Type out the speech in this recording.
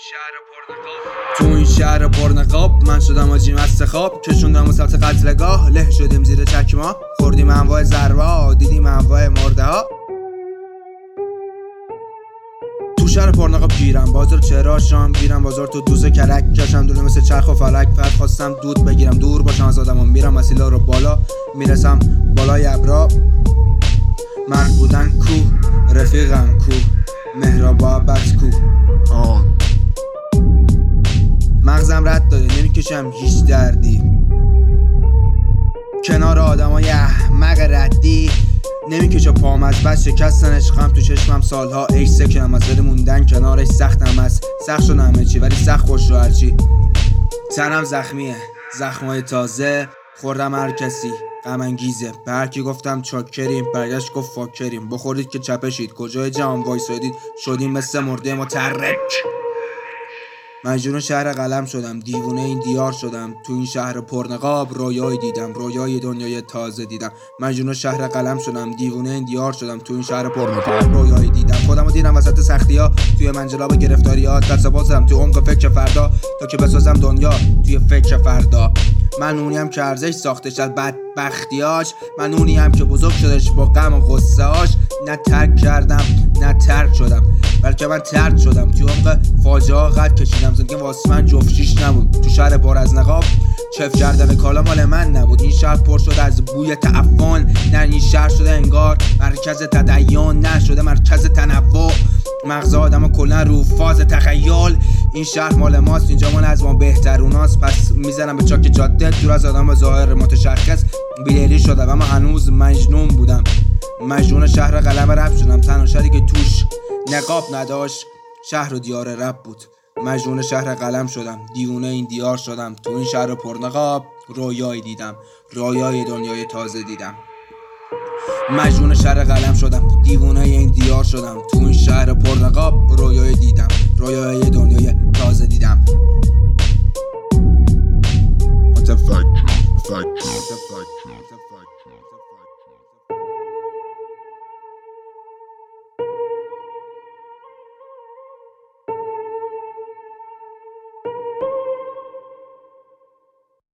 تو این شهر پرنقاب من شدم آجی مست خواب، کشوندم و سبت قتلگاه، له شدیم زیر چکما، خوردیم انواع ضربه، دیدیم انواع مرده ها. تو شهر پرنقاب گیرم بازار، چرا شام گیرم بازار، تو دوزه کرک کشم دونه مثل چرخ و فلک، فرد خواستم دود بگیرم دور باشم از آدم و میرم مسیلا رو بالا، میرسم بالای ابرا. مرد بودن کو، رفیقم کو، مهربابت کو، مغزم رد داده نمیکشم هیچ دردی، کنار آدمای احمق ردی نمیکشه پام از بس، شکستن عشقم تو چشمم سالها ایش سکنم از دل موندن کنارش، سختم از سخت شدم همه چی ولی سخت خوش رو هرچی، تنم زخمیه زخمای تازه، خوردم هر کسی غم انگیزه، به هر کی گفتم چاکریم برگشت گفت فاکریم، بخورید که چپشید کجای جهان وایسادید، شدیم مثل مرده متحرک. مجنون شهر قلم شدم، دیوونه این دیار شدم، تو این شهر پرنقاب رویایی دیدم، رویای دنیای تازه دیدم. مجنون شهر قلم شدم، دیوونه این دیار شدم، تو این شهر پرنقاب رویایی دیدم. خودمو دیدم وسط سختی‌ها، توی منجلاب گرفتاری‌ها، دست بازم تو عمق فکر فردا، تا که بسازم دنیا توی فکر فردا. من اونیم که ارزش ساختش از بدبختیاش، من اونیم که بزرگ شدش با غم و غصه‌اش، نه ترک کردم نه ترک شدم، بلکه من ترک شدم، توی عمق فاجعه قد کشیدم، زندگی واسه من جفتشیش نبود، تو شهر پر از نقاب چف کردن کالا مال من نبود، این شهر پر شده از بوی تعفن، نه این شهر شده انگار مرکز تدین، نه شده مرکز تنوع، مغز آدمو کلا رو فاز تخیل. این شهر مال ماست، اینجا مال از ما بهتروناست، پس میزنم به چاک جاده دور از آدم ظاهر متشخص، بیدلی شدم اما هنوز مجنون بودم. مجنون شهر قلم رپ شدم، تنها شهری که توش نقاب نداشت شهر و دیار رپ بود. مجنون شهر قلم شدم، دیوونه این دیار شدم، تو این شهر پرنقاب رویایی دیدم، رویای دنیای تازه دیدم. مجنون شهر قلم شدم، دیوونه این دیار شدم، تو این شهر پرنقاب رویایی دیدم، رویای دنیای تازه دیدم. What the fuck?